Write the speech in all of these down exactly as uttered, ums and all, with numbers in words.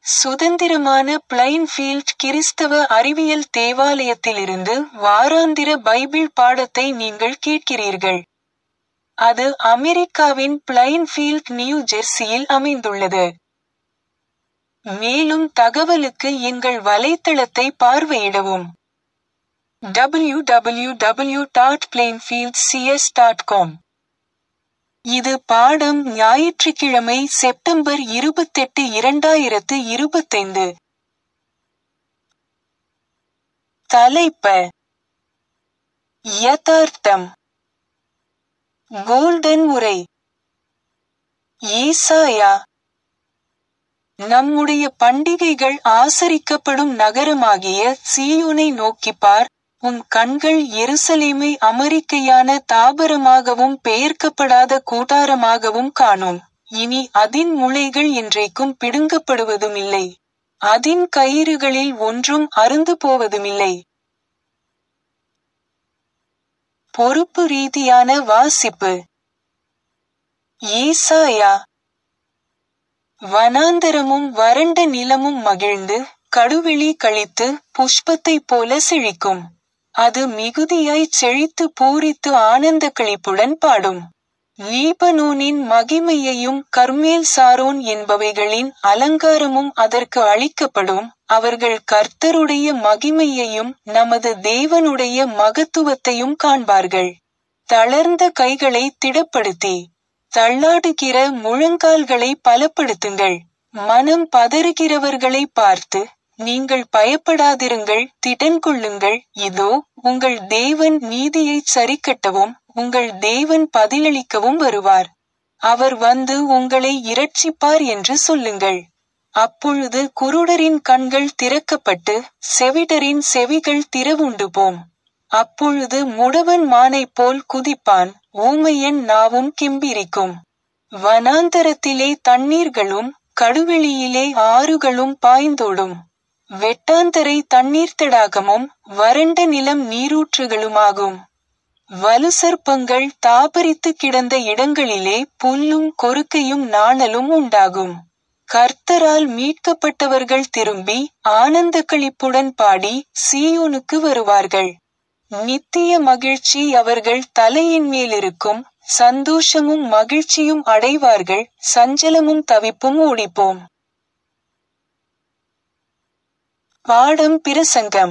சுதந்திரமான பிளைன்ஃபீல்ட் கிறிஸ்தவ அறிவியல் தேவாலயத்திலிருந்து வாராந்திர பைபிள் பாடத்தை நீங்கள் கேட்கிறீர்கள். அது அமெரிக்காவின் பிளைன்ஃபீல்ட், நியூ ஜெர்சியில் அமைந்துள்ளது. மேலும் தகவலுக்கு எங்கள் வலைத்தளத்தை பார்வையிடவும். W W W dot Plainfield C S dot com. இது பாடம் ஞாயிற்றுக்கிழமை செப்டம்பர் இருபத்தெட்டு இரண்டாயிரத்து இருபத்தைந்து. தலைப்ப யதார்த்தம். கோல்டன் உரை. ஏசாயா. நம்முடைய பண்டிகைகள் ஆசரிக்கப்படும் நகரமாகிய சீயோனை நோக்கிப் பார், உன் கண்கள் எருசலேமை அமெரிக்கையான தாபரமாகவும் பெயர்க்கப்படாத கூடாரமாகவும் காணும். இனி அதின் முளைகள் என்றைக்கும் பிடுங்கப்படுவதுமில்லை, அதின் கயிறுகளில் ஒன்றும் அறுந்து போவதுமில்லை. பொறுப்பு ரீதியான வாசிப்பு. ஏசாயா. வனாந்தரமும் வறண்ட நிலமும் மகிழ்ந்து கடுவெளி கழித்து புஷ்பத்தைப் போல செழிக்கும். அது மிகுதியாய்ச் செழித்து பூரித்து ஆனந்த களிப்புடன் பாடும். லீபனோனின் மகிமையையும் கர்மேல் சாரோன் என்பவைகளின் அலங்காரமும் அதற்கு அளிக்கப்படும். அவர்கள் கர்த்தருடைய மகிமையையும் நமது தேவனுடைய மகத்துவத்தையும் காண்பார்கள். தளர்ந்த கைகளை திடப்படுத்தி தள்ளாடுகிற முழங்கால்களை பலப்படுத்துங்கள். மனம் பதறுகிறவர்களை பார்த்து, நீங்கள் பயப்படாதிருங்கள், திடன் கொள்ளுங்கள். இதோ உங்கள் தேவன் நீதியைச் சரிக்கட்டவும் உங்கள் தேவன் பதிலளிக்கவும் வருவார். அவர் வந்து உங்களை இரட்சிப்பார் என்று சொல்லுங்கள். அப்பொழுது குருடரின் கண்கள் திறக்கப்பட்டு செவிடரின் செவிகள் திறவுண்டு போம். அப்பொழுது முடவன் மானைப் போல் குதிப்பான், ஊமையன் நாவும் கிம்பிரிக்கும். வனாந்தரத்திலே தண்ணீர்களும் கடுவெளியிலே ஆறுகளும் பாய்ந்தோடும். வெட்டாந்தரை தண்ணீர் தடாகமும் வறண்ட நிலம் நீரூற்றுகளுமாகும். வலுசர்ப்பங்கள் தாபரித்து கிடந்த இடங்களிலே புல்லும் கொறுக்கையும் நாணலும் உண்டாகும். கர்த்தரால் மீட்கப்பட்டவர்கள் திரும்பி ஆனந்த களிப்புடன் பாடி சீயோனுக்கு வருவார்கள். நித்திய மகிழ்ச்சி அவர்கள் தலையின் மேலிருக்கும். சந்தோஷமும் மகிழ்ச்சியும் அடைவார்கள், சஞ்சலமும் தவிப்பும் ஓடிப்போம். பாடம் பிரசங்கம்.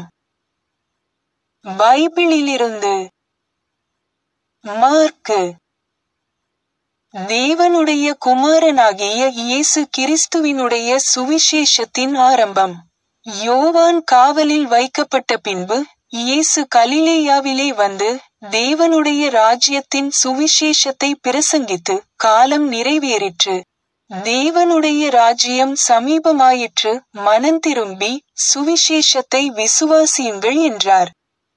பைபிளிலிருந்து. மார்க்கு. தேவனுடைய குமாரனாகிய இயேசு கிறிஸ்துவினுடைய சுவிசேஷத்தின் ஆரம்பம். யோவான் காவலில் வைக்கப்பட்ட பின்பு இயேசு கலிலேயாவிலே வந்து தேவனுடைய ராஜ்யத்தின் சுவிசேஷத்தை பிரசங்கித்து, காலம் நிறைவேறிற்று, தேவனுடைய ராஜ்யம் சமீபமாயிற்று, மனந்திரும்பி சுவிசேஷத்தை விசுவாசியுங்கள் என்றார்.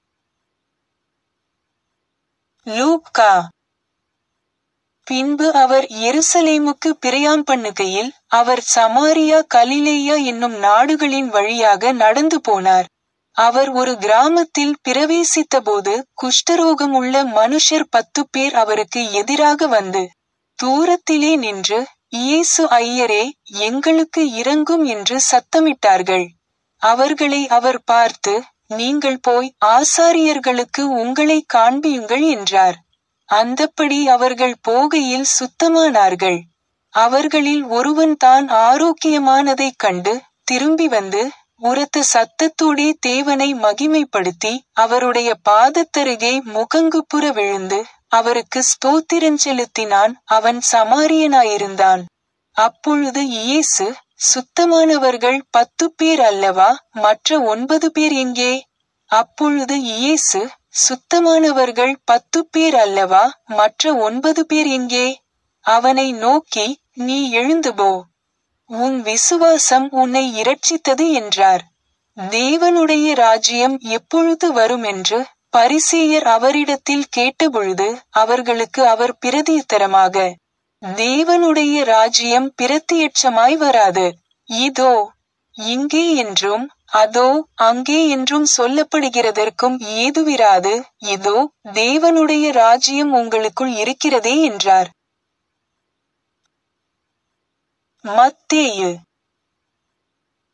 லூக்கா. பின்பு அவர் எருசலேமுக்கு பிரயாணம் பண்ணுகையில் அவர் சமாரியா கலிலேயா என்னும் நாடுகளின் வழியாக நடந்து போனார். அவர் ஒரு கிராமத்தில் பிரவேசித்தபோது குஷ்டரோகம் உள்ள மனுஷர் பத்து பேர் அவருக்கு எதிராக வந்து தூரத்திலே நின்று, இயேசு ஐயரே, எங்களுக்கு இரங்கும் என்று சத்தமிட்டார்கள். அவர்களை அவர் பார்த்து, நீங்கள் போய் ஆசாரியர்களுக்கு உங்களை காண்பியுங்கள் என்றார். அந்தப்படி அவர்கள் போகையில் சுத்தமானார்கள். அவர்களில் ஒருவன் தான் ஆரோக்கியமானதைக் கண்டு திரும்பி வந்து உரத்த சத்தத்தோடே தேவனை மகிமைப்படுத்தி அவருடைய பாதத்தருகே முகங்குப்புற விழுந்து அவருக்கு ஸ்தோத்திரம் செலுத்தினான். அவன் சமாரியனாயிருந்தான். அப்பொழுது இயேசு, சுத்தமானவர்கள் பத்து பேர் அல்லவா, மற்ற ஒன்பது பேர் எங்கே? அப்பொழுது இயேசு, சுத்தமானவர்கள் பத்து பேர் அல்லவா, மற்ற ஒன்பது பேர் எங்கே? அவனை நோக்கி, நீ எழுந்து போ, உன் விசுவாசம் உன்னை இரட்சித்தது என்றார். தேவனுடைய ராஜ்யம் எப்பொழுது வருமென்று பரிசேயர் அவரிடத்தில் கேட்டபொழுது அவர்களுக்கு அவர் பிரதியுத்தரமாக, தேவனுடைய ராஜ்யம் பிரத்தியட்சமாய் வராது. இதோ இங்கே என்றும் அதோ அங்கே என்றும் சொல்லப்படுகிறதற்கும் ஏதுவிராது. இதோ தேவனுடைய ராஜ்யம் உங்களுக்குள் இருக்கிறதே என்றார். மத்தேயு.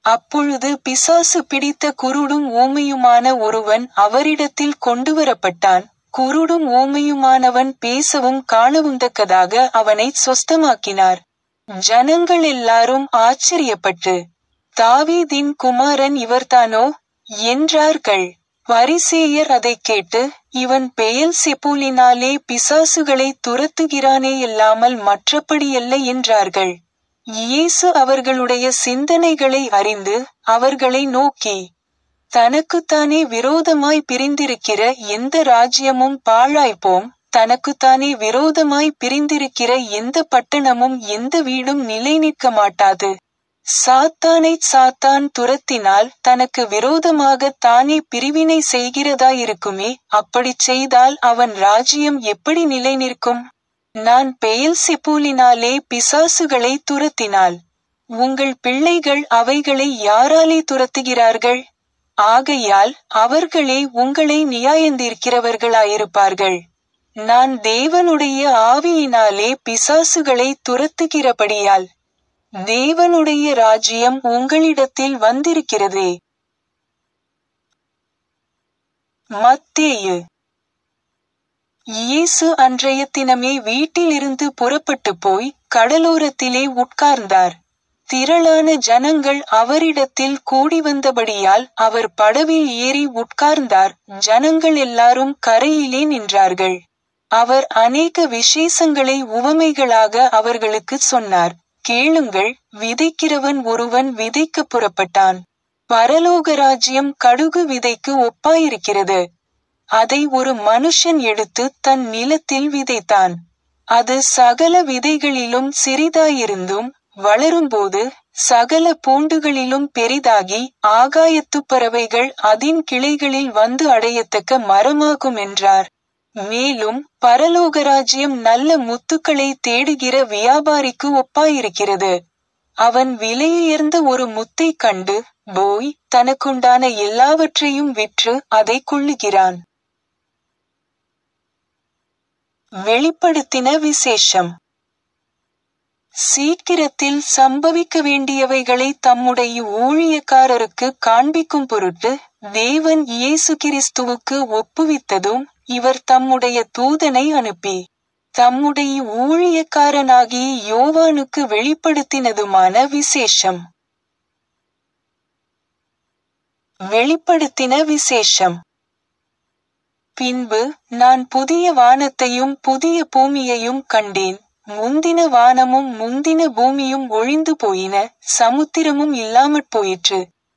அப்பொழுது பிசாசு பிடித்த குருடும் ஊமையுமான ஒருவன் அவரிடத்தில் கொண்டுவரப்பட்டான். குருடும் ஊமையுமானவன் பேசவும் காணவுந்தக்கதாக அவனை சொஸ்தமாக்கினார். ஜனங்கள் எல்லாரும் ஆச்சரியப்பட்டு, தாவீதின் குமாரன் இவர்தானோ என்றார்கள். பரிசேயர் அதைக் கேட்டு, இவன் பெயல்செபூலினாலே பிசாசுகளை துரத்துகிறானேயல்லாமல் மற்றபடியல்ல என்றார்கள். இயேசு அவர்களுடைய சிந்தனைகளை அறிந்து அவர்களை நோக்கி, தனக்குத்தானே விரோதமாய் பிரிந்திருக்கிற எந்த ராஜ்யமும் பாழாய்ப்போம், தனக்குத்தானே விரோதமாய் பிரிந்திருக்கிற எந்த பட்டணமும் எந்த வீடும் நிலை நிற்க மாட்டாது. சாத்தானைச் சாத்தான் துரத்தினால் தனக்கு விரோதமாக தானே பிரிவினை செய்கிறதாயிருக்குமே, அப்படிச் செய்தால் அவன் ராஜ்யம் எப்படி நிலை நிற்கும்? நான் பெயல்செபூலினாலே பிசாசுகளை துரத்தினால் உங்கள் பிள்ளைகள் அவைகளை யாராலே துரத்துகிறார்கள்? ஆகையால் அவர்களே உங்களை நியாயந்தீர்க்கிறவர்களாயிருப்பார்கள். நான் தேவனுடைய ஆவியினாலே பிசாசுகளை துரத்துகிறபடியால் தேவனுடைய ராஜ்யம் உங்களிடத்தில் வந்திருக்கிறதே. மத்தேயு. இயேசு அன்றைய தினமே வீட்டிலிருந்து புறப்பட்டு போய் கடலோரத்திலே உட்கார்ந்தார். திரளான ஜனங்கள் அவரிடத்தில் கூடி வந்தபடியால் அவர் படவில் ஏறி உட்கார்ந்தார். ஜனங்கள் எல்லாரும் கரையிலே நின்றார்கள். அவர் அநேக விசேஷங்களை உவமைகளாக அவர்களுக்கு சொன்னார். கேளுங்கள், விதைக்கிறவன் ஒருவன் விதைக்க புறப்பட்டான். பரலோக ராஜ்யம் கடுகு விதைக்கு ஒப்பாயிருக்கிறது. அதை ஒரு மனுஷன் எடுத்து தன் நிலத்தில் விதைத்தான். அது சகல விதைகளிலும் சிறிதாயிருந்தும் வளரும்போது சகல பூண்டுகளிலும் பெரிதாகி ஆகாயத்துப் பறவைகள் அதின் கிளைகளில் வந்து அடையத்தக்க மரமாகும் என்றார். மேலும் பரலோகராஜ்யம் நல்ல முத்துக்களை தேடுகிற வியாபாரிக்கு ஒப்பாயிருக்கிறது. அவன் விலையுயர்ந்த ஒரு முத்தை கண்டு போய் தனக்குண்டான எல்லாவற்றையும் விற்று அதை கொள்ளுகிறான். வெளிப்படுத்தின விசேஷம். சீக்கிரத்தில் சம்பவிக்க வேண்டியவைகளை தம்முடைய ஊழியக்காரருக்கு காண்பிக்கும் பொருட்டு தேவன் இயேசு கிறிஸ்துவுக்கு ஒப்புவித்ததும் இவர் தம்முடைய தூதனை அனுப்பி தம்முடைய ஊழியக்காரனாகிய யோவானுக்கு வெளிப்படுத்தினதுமான விசேஷம். வெளிப்படுத்தின விசேஷம். பின்பு நான் புதிய வானத்தையும் புதிய பூமியையும் கண்டேன். முந்தின வானமும் முந்தின பூமியும் ஒழிந்து போயின, சமுத்திரமும் இல்லாமற் போயிற்று.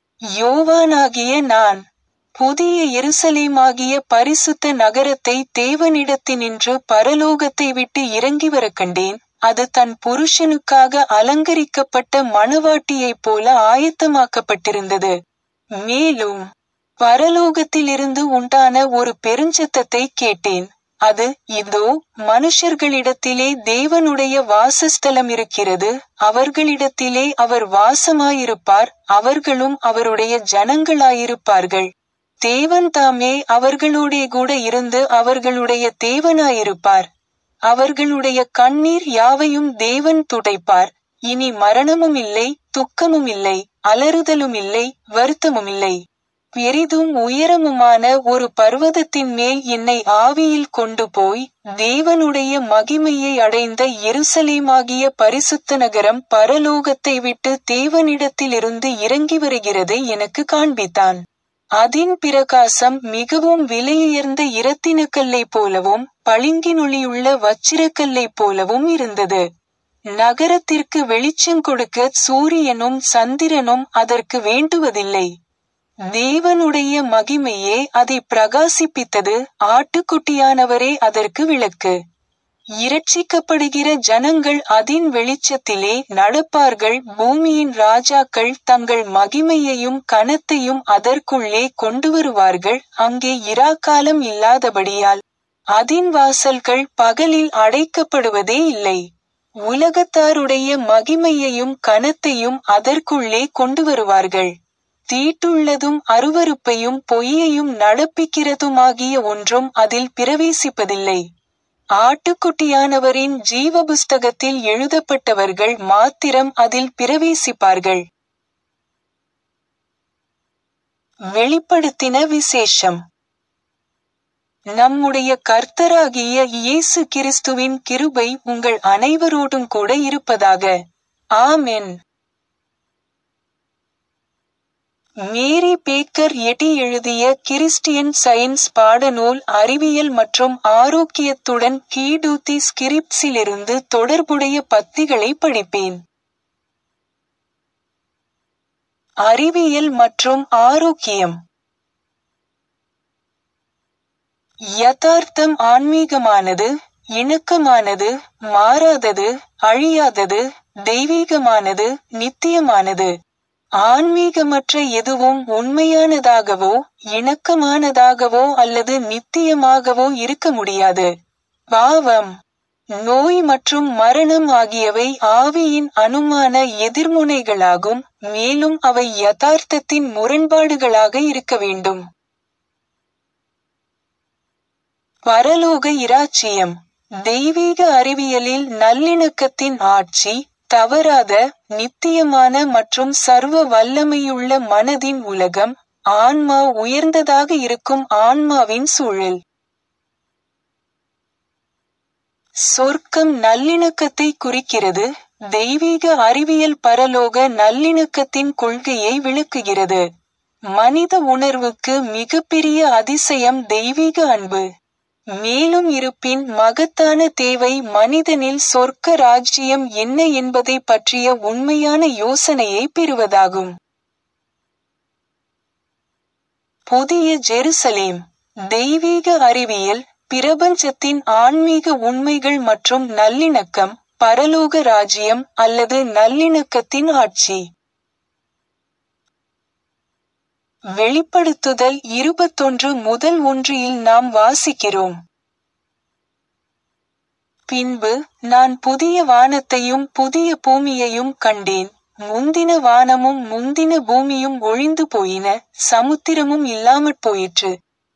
யோவானாகிய நான் புதிய எருசலேமாகிய பரிசுத்த நகரத்தை தேவனிடத்தினின்று பரலோகத்தை விட்டு இறங்கி வர கண்டேன். அது தன் புருஷனுக்காக அலங்கரிக்கப்பட்ட மணவாட்டியைப் போல ஆயத்தமாக்கப்பட்டிருந்தது. மேலும் பரலோகத்திலிருந்து உண்டான ஒரு பெருஞ்சத்தத்தை கேட்டேன். அது, இதோ மனுஷர்களிடத்திலே தேவனுடைய வாசஸ்தலம் இருக்கிறது, அவர்களிடத்திலே அவர் வாசமாயிருப்பார், அவர்களும் அவருடைய ஜனங்களாயிருப்பார்கள். தேவன் தாமே அவர்களோடே கூட இருந்து அவர்களுடைய தேவனாயிருப்பார். அவர்களுடைய கண்ணீர் யாவையும் தேவன் துடைப்பார். இனி மரணமும் இல்லை, துக்கமும் இல்லை, அலறுதலும் இல்லை, வருத்தமும் இல்லை. பெரிதும் உயரமுமான ஒரு பர்வதத்தின் மேல் என்னை ஆவியில் கொண்டு போய் தேவனுடைய மகிமையை அடைந்த எருசலேமாகிய பரிசுத்த நகரம் பரலோகத்தை விட்டு தேவனிடத்திலிருந்து இறங்கி வருகிறதை எனக்கு காண்பித்தான். அதின் பிரகாசம் மிகவும் விலையுயர்ந்த இரத்தினக்கல்லை போலவும் பளிங்கினொளியுள்ள வச்சிரக்கல்லை போலவும் இருந்தது. நகரத்திற்கு வெளிச்சம் கொடுக்க சூரியனும் சந்திரனும் அதற்கு வேண்டுவதில்லை. தேவனுடைய மகிமையே அதை பிரகாசிப்பித்தது, ஆட்டுக்குட்டியானவரே அதற்கு விளக்கு. இரட்சிக்கப்படுகிற ஜனங்கள் அதின் வெளிச்சத்திலே நடப்பார்கள். பூமியின் ராஜாக்கள் தங்கள் மகிமையையும் கனத்தையும் அதற்குள்ளே கொண்டு வருவார்கள். அங்கே இராக்காலம் இல்லாதபடியால் அதின் வாசல்கள் பகலில் அடைக்கப்படுவதே இல்லை. உலகத்தாருடைய மகிமையையும் கனத்தையும் அதற்குள்ளே கொண்டு வருவார்கள். தீட்டுள்ளதும் அருவருப்பையும் பொய்யையும் நடப்பிக்கிறதுமாகிய ஒன்றும் அதில் பிரவேசிப்பதில்லை. ஆட்டுக்குட்டியானவரின் ஜீவ புஸ்தகத்தில் எழுதப்பட்டவர்கள் மாத்திரம் அதில் பிரவேசிப்பார்கள். வெளிப்படுத்தின விசேஷம். நம்முடைய கர்த்தராகிய இயேசு கிறிஸ்துவின் கிருபை உங்கள் அனைவரோடும் கூட இருப்பதாக. ஆமென். மேரி பேக்கர் எட்டி எழுதிய கிறிஸ்டியன் சயின்ஸ் பாடநூல் அறிவியல் மற்றும் ஆரோக்கியத்துடன் கீடூத்தி ஸ்கிரிப்ட்ஸிலிருந்து தொடர்புடைய பத்திகளை படிப்பேன். அறிவியல் மற்றும் ஆரோக்கியம். யதார்த்தம் ஆன்மீகமானது, இணக்கமானது, மாறாதது, அழியாதது, தெய்வீகமானது, நித்தியமானது. ஆன்மீகமற்ற எதுவும் உண்மையானதாகவோ இணக்கமானதாகவோ அல்லது நித்தியமாகவோ இருக்க முடியாது. பாவம், நோய் மற்றும் மரணம் ஆகியவை ஆவியின் அனுமான எதிர்முனைகளாகும், மேலும் அவை யதார்த்தத்தின் முரண்பாடுகளாக இருக்க வேண்டும். பரலோக இராச்சியம். தெய்வீக அறிவியலில் நல்லிணக்கத்தின் ஆட்சி, தவறாத, நித்தியமான மற்றும் சர்வ வல்லமையுள்ள மனதின் உலகம், ஆன்மா உயர்ந்ததாக இருக்கும் ஆன்மாவின் சூழல். சொர்க்கம் நல்லிணக்கத்தை குறிக்கிறது. தெய்வீக அறிவியல் பரலோக நல்லிணக்கத்தின் கொள்கையை விளக்குகிறது. மனித உணர்வுக்கு மிகப்பெரிய அதிசயம் தெய்வீக அன்பு. மேலும் இருப்பின் மகத்தான தேவை மனிதனில் சொர்க்க ராஜ்யம் என்ன என்பதை பற்றிய உண்மையான யோசனையை பெறுவதாகும். புதிய ஜெருசலேம். தெய்வீக அறிவியல், பிரபஞ்சத்தின் ஆன்மீக உண்மைகள் மற்றும் நல்லிணக்கம், பரலோக ராஜ்யம் அல்லது நல்லிணக்கத்தின் ஆட்சி. வெளிப்படுத்துதல் இருபத்தொன்று முதல் ஒன்றில் நாம் வாசிக்கிறோம். பின்பு நான் புதிய வானத்தையும் புதிய பூமியையும் கண்டேன். முந்தின வானமும் முந்தின பூமியும் ஒழிந்து போயின, சமுத்திரமும் இல்லாமற் போயிற்று.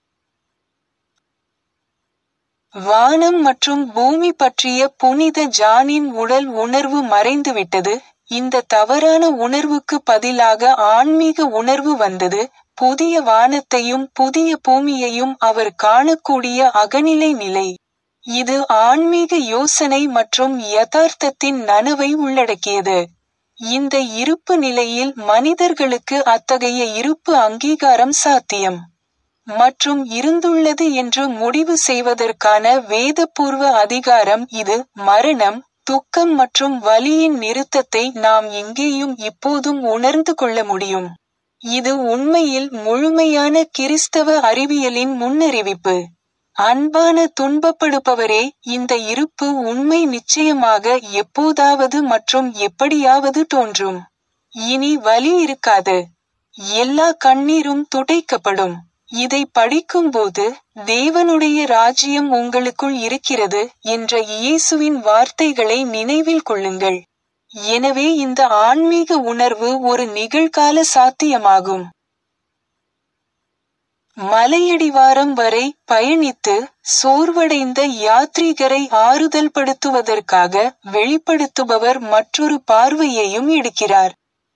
வானம் மற்றும் பூமி பற்றிய புனித ஜானின் உடல் உணர்வு மறைந்துவிட்டது. இந்த தவறான உணர்வுக்கு பதிலாக ஆன்மீக உணர்வு வந்தது. புதிய வானத்தையும் புதிய பூமியையும் அவர் காணக்கூடிய அகநிலை நிலை. இது ஆன்மீக யோசனை மற்றும் யதார்த்தத்தின் நனவை உள்ளடக்கியது. இந்த இருப்பு நிலையில் மனிதர்களுக்கு அத்தகைய இருப்பு அங்கீகாரம் சாத்தியம் மற்றும் இருந்துள்ளது என்று முடிவு செய்வதற்கான வேதபூர்வ அதிகாரம் இது. மரணம், துக்கம் மற்றும் வலியின் நிறுத்தத்தை நாம் இங்கேயும் இப்போதும் உணர்ந்து கொள்ள முடியும். இது உண்மையில் முழுமையான கிறிஸ்தவ அறிவியலின் முன்னறிவிப்பு. அன்பான துன்பப்படுபவரே, இந்த இருப்பு உண்மை நிச்சயமாக எப்போதாவது மற்றும் எப்படியாவது தோன்றும். இனி வலி இருக்காது. எல்லா கண்ணீரும் துடைக்கப்படும். இதை படிக்கும்போது, தேவனுடைய ராஜ்யம் உங்களுக்குள் இருக்கிறது என்ற இயேசுவின் வார்த்தைகளை நினைவில் கொள்ளுங்கள். எனவே இந்த ஆன்மீக உணர்வு ஒரு நிகழ்கால சாத்தியமாகும். மலையடிவாரம் வரை பயணித்து சோர்வடைந்த யாத்ரீகரை ஆறுதல் படுத்துவதற்காக வெளிப்படுத்துபவர் மற்றொரு பார்வையையும் எடுக்கிறார்.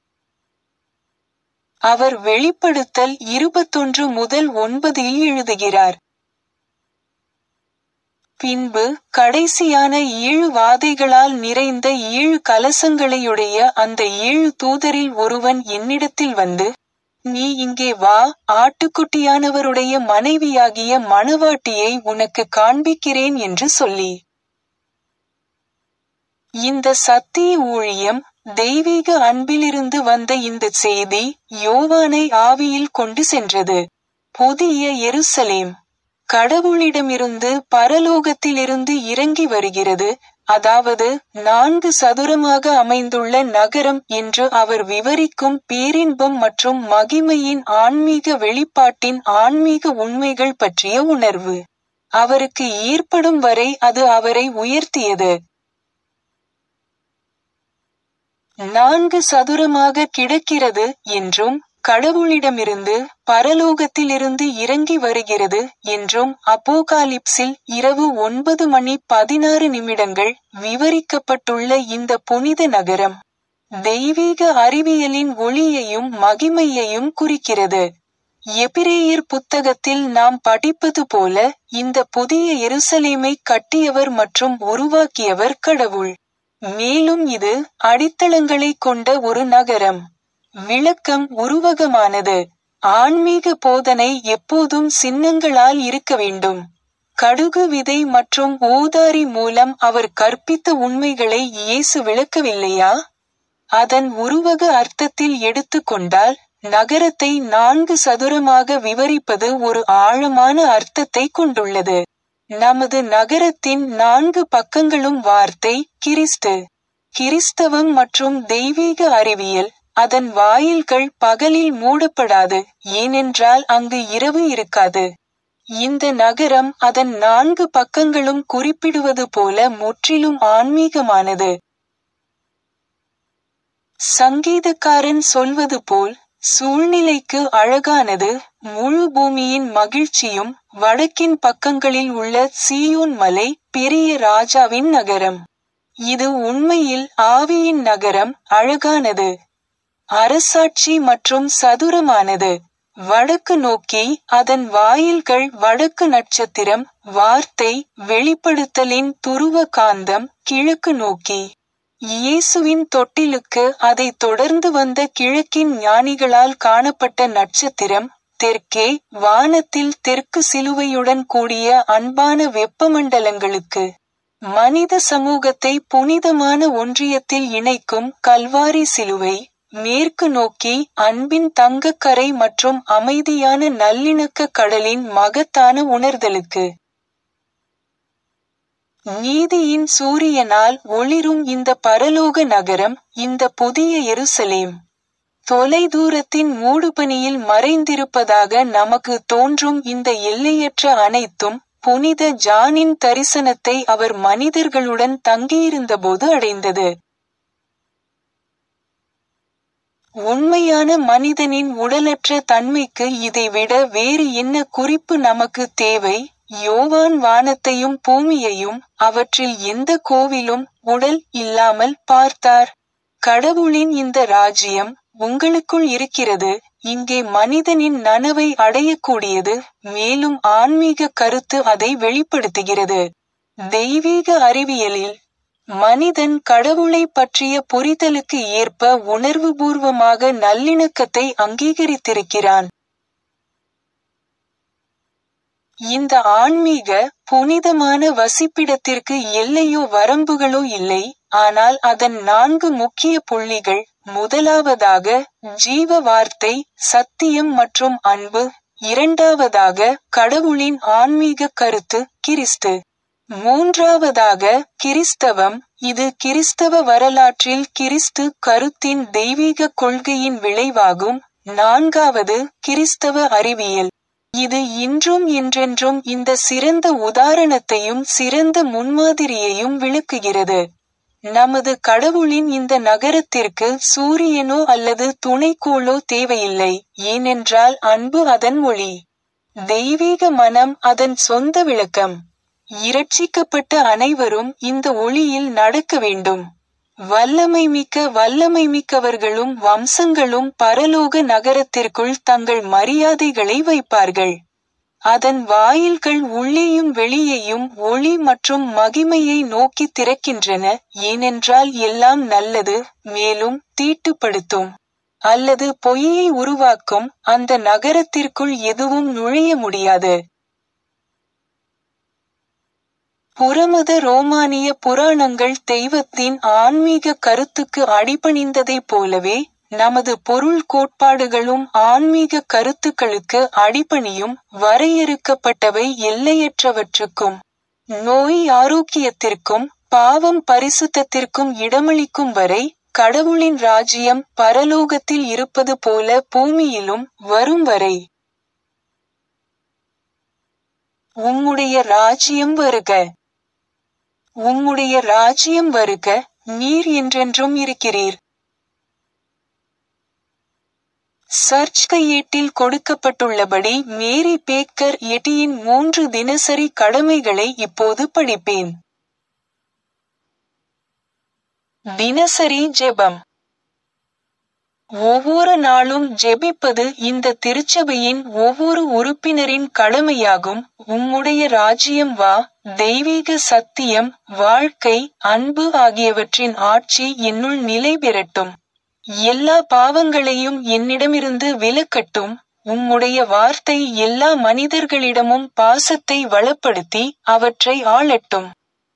அவர் வெளிப்படுத்தல் இருபத்தொன்று முதல் ஒன்பதில் எழுதுகிறார். பின்பு கடைசியான ஏழு வாதைகளால் நிறைந்த ஏழு கலசங்களையுடைய அந்த ஏழு தூதரில் ஒருவன் என்னிடத்தில் வந்து, நீ இங்கே வா, ஆட்டுக்குட்டியானவருடைய மனைவியாகிய மணவாட்டியை உனக்கு காண்பிக்கிறேன் என்று சொல்லி. இந்த சத்திய ஊழியம், தெய்வீக அன்பிலிருந்து வந்த இந்த செய்தி, யோவானை ஆவியில் கொண்டு சென்றது. புதிய எருசலேம் கடவுளிடமிருந்து பரலோகத்திலிருந்து இறங்கி வருகிறது, அதாவது நான்கு சதுரமாக அமைந்துள்ள நகரம் என்று அவர் விவரிக்கும் பேரின்பம் மற்றும் மகிமையின் ஆன்மீக வெளிப்பாட்டின் ஆன்மீக உண்மைகள் பற்றிய உணர்வு. அவருக்கு ஏற்படும் வரை அது அவரை உயர்த்தியது. நான்கு சதுரமாக கிடக்கிறது என்றும், கடவுளிடமிருந்து பரலோகத்திலிருந்து இறங்கி வருகிறது என்றும் அப்போகாலிப்ஸில் இரவு ஒன்பது மணி பதினாறு நிமிடங்கள் விவரிக்கப்பட்டுள்ள இந்த புனித நகரம், தெய்வீக அறிவியலின் ஒளியையும் மகிமையையும் குறிக்கிறது. எபிரேயர் புத்தகத்தில் நாம் படிப்பது போல, இந்த புதிய எருசலேமை கட்டியவர் மற்றும் உருவாக்கியவர் கடவுள். மேலும் இது அடித்தளங்களை கொண்ட ஒரு நகரம். விளக்கம் உருவகமானது. ஆன்மீக போதனை எப்போதும் சின்னங்களால் இருக்க வேண்டும். கடுகு விதை மற்றும் ஊதாரி மூலம் அவர் கற்பித்த உண்மைகளை இயேசு விளக்கவில்லையா? அதன் உருவக அர்த்தத்தில் எடுத்துக்கொண்டால், நகரத்தை நான்கு சதுரமாக விவரிப்பது ஒரு ஆழமான அர்த்தத்தை கொண்டுள்ளது. நமது நகரத்தின் நான்கு பக்கங்களும் வார்த்தை, கிறிஸ்து. கிறிஸ்தவம் மற்றும் தெய்வீக அறிவியல். அதன் வாயில்கள் பகலில் மூடப்படாது, ஏனென்றால் அங்கு இரவு இருக்காது. இந்த நகரம் அதன் நான்கு பக்கங்களும் குறிப்பிடுவது போல முற்றிலும் ஆன்மீகமானது. சங்கீதக்காரன் சொல்வது போல், சூழ்நிலைக்கு அழகானது, முழு பூமியின் மகிழ்ச்சியும், வடக்கின் பக்கங்களில் உள்ள சீயோன் மலை, பெரிய ராஜாவின் நகரம். இது உண்மையில் ஆவியின் நகரம், அழகானது, அரசாட்சி மற்றும் சதுரமானது. வடக்கு நோக்கி, அதன் வாயில்கள் வடக்கு நட்சத்திரம், வார்த்தை, வெளிப்படுத்தலின் துருவ காந்தம், கிழக்கு நோக்கி. இயேசுவின் தொட்டிலுக்கு அதை தொடர்ந்து வந்த கிழக்கின் ஞானிகளால் காணப்பட்ட நட்சத்திரம், தெற்கே, வானத்தில் தெற்கு சிலுவையுடன் கூடிய அன்பான வெப்பமண்டலங்களுக்கு. மனித சமூகத்தை புனிதமான ஒன்றியத்தில் இணைக்கும் கல்வாரி சிலுவை, மேற்கு நோக்கி, அன்பின் தங்கக்கரை மற்றும் அமைதியான நல்லிணக்க கடலின் மகத்தான உணர்தலுக்கு. நீதியின் சூரியனால் ஒளிரும் இந்த பரலோக நகரம், இந்த புதிய எருசலேம். தொலைதூரத்தின் மூடுபனியில் மறைந்திருப்பதாக நமக்கு தோன்றும் இந்த எல்லையற்ற அனைத்தும், புனித ஜானின் தரிசனத்தை அவர் மனிதர்களுடன் தங்கியிருந்தபோது அடைந்தது. உண்மையான மனிதனின் உடலற்ற தன்மைக்கு இதைவிட வேறு என்ன குறிப்பு நமக்கு தேவை? யோவான் வானத்தையும் பூமியையும், அவற்றில் எந்த கோவிலும், உடல் இல்லாமல் பார்த்தார். கடவுளின் இந்த ராஜ்யம் உங்களுக்குள் இருக்கிறது. இங்கே மனிதனின் நனவை அடையக்கூடியது, மேலும் ஆன்மீக கருத்து அதை வெளிப்படுத்துகிறது. தெய்வீக அறிவியலில் மனிதன் கடவுளை பற்றிய புரிதலுக்கு ஏற்ப உணர்வுபூர்வமாக நல்லிணக்கத்தை அங்கீகரித்திருக்கிறான். இந்த ஆன்மீக, புனிதமான வசிப்பிடத்திற்கு எல்லையோ வரம்புகளோ இல்லை, ஆனால் அதன் நான்கு முக்கிய புள்ளிகள். முதலாவதாக, ஜீவ வார்த்தை, சத்தியம் மற்றும் அன்பு. இரண்டாவதாக, கடவுளின் ஆன்மீக கருத்து, கிறிஸ்து. மூன்றாவதாக, கிறிஸ்தவம், இது கிறிஸ்தவ வரலாற்றில் கிறிஸ்து கருத்தின் தெய்வீக கொள்கையின் விளைவாகும். நான்காவது, கிறிஸ்தவ அறிவியல். இது இன்றும் என்றென்றும் இந்த சிறந்த உதாரணத்தையும் சிறந்த முன்மாதிரியையும் விளக்குகிறது. நமது கடவுளின் இந்த நகரத்திற்கு சூரியனோ அல்லது துணைக்கோளோ தேவையில்லை, ஏனென்றால் அன்பு அதன் ஒளி. தெய்வீக மனம் அதன் சொந்த விளக்கம். இரட்சிக்கப்பட்ட அனைவரும் இந்த ஒளியில் நடக்க வேண்டும். வல்லமைமிக்க வல்லமைமிக்கவர்களும் வம்சங்களும் பரலோக நகரத்திற்குள் தங்கள் மரியாதைகளை வைப்பார்கள். அதன் வாயில்கள் உள்ளேயும் வெளியேயும் ஒளி மற்றும் மகிமையை நோக்கி திறக்கின்றன, ஏனென்றால் எல்லாம் நல்லது, மேலும் தீட்டுப்படுத்தும் அல்லது பொய்யை உருவாக்கும் அந்த நகரத்திற்குள் எதுவும் நுழைய முடியாது. புறமத ரோமானிய புராணங்கள் தெய்வத்தின் ஆன்மீக கருத்துக்கு அடிபணிந்ததைப் போலவே, நமது பொருள் கோட்பாடுகளும் ஆன்மீக கருத்துக்களுக்கு அடிபணியும். வரையறுக்கப்பட்டவை எல்லையற்றவற்றுக்கும், நோய் ஆரோக்கியத்திற்கும், பாவம் பரிசுத்தத்திற்கும் இடமளிக்கும் வரை, கடவுளின் ராஜ்யம் பரலோகத்தில் இருப்பது போல பூமியிலும் வரும் வரை. உம்முடைய ராஜ்யம் வருக. உம்முடைய ராஜ்யம் வருக, நீர் என்றென்றும் இருக்கிறீர். சர்ச் கையேட்டில் கொடுக்கப்பட்டுள்ளபடி மேரி பேக்கர் எட்டியின் மூன்று தினசரி கடமைகளை இப்போது படிப்பேன். தினசரி ஜெபம். ஒவ்வொரு நாளும் ஜெபிப்பது இந்த திருச்சபையின் ஒவ்வொரு உறுப்பினரின் கடமையாகும். உம்முடைய ராஜ்யம் வா, தெய்வீக சத்தியம், வாழ்க்கை, அன்பு ஆகியவற்றின் ஆட்சி என்னுள் நிலை பெறட்டும். எல்லா பாவங்களையும் என்னிடமிருந்து விலக்கட்டும். உம்முடைய வார்த்தை எல்லா மனிதர்களிடமும் பாசத்தை வளப்படுத்தி அவற்றை ஆளட்டும்.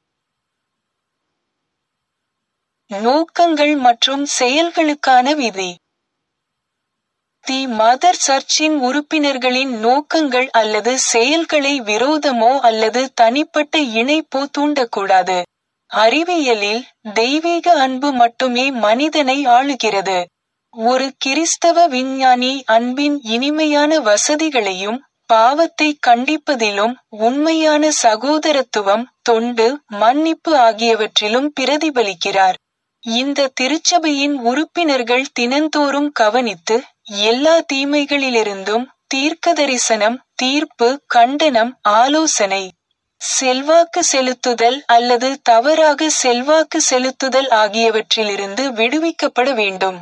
நோக்கங்கள் மற்றும் செயல்களுக்கான விதி. தி மதர் சர்ச்சின் உறுப்பினர்களின் நோக்கங்கள் அல்லது செயல்களை விரோதமோ அல்லது தனிப்பட்ட இணைப்போ தூண்டக்கூடாது. அறிவியலில், தெய்வீக அன்பு மட்டுமே மனிதனை ஆளுகிறது. ஒரு கிறிஸ்தவ விஞ்ஞானி அன்பின் இனிமையான வசதிகளையும், பாவத்தை கண்டிப்பதிலும், உண்மையான சகோதரத்துவம், தொண்டு, மன்னிப்பு ஆகியவற்றிலும் பிரதிபலிக்கிறார். இந்த திருச்சபையின் உறுப்பினர்கள் தினந்தோறும் கவனித்து, எல்லா தீமைகளிலிருந்தும் தீர்க்கதரிசனம், தீர்ப்பு, கண்டனம், ஆலோசனை, செல்வாக்கு செலுத்துதல் அல்லது தவறாக செல்வாக்கு செலுத்துதல் ஆகியவற்றிலிருந்து விடுவிக்கப்பட வேண்டும்.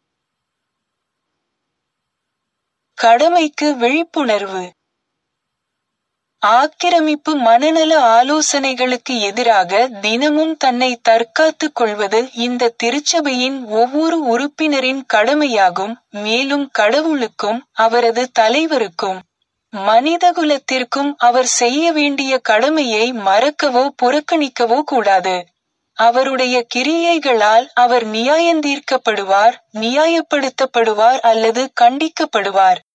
கடமைக்கு விழிப்புணர்வு. ஆக்கிரமிப்பு மனநல ஆலோசனைகளுக்கு எதிராக தினமும் தன்னை தற்காத்துக் கொள்வது இந்த திருச்சபையின் ஒவ்வொரு உறுப்பினரின் கடமையாகும். மேலும் கடவுளுக்கும் அவரது தலைவருக்கும் மனிதகுலத்திற்கும் அவர் செய்ய வேண்டிய கடமையை மறக்கவோ புறக்கணிக்கவோ கூடாது. அவருடைய கிரியைகளால் அவர் நியாயந்தீர்க்கப்படுவார், நியாயப்படுத்தப்படுவார் அல்லது கண்டிக்கப்படுவார்.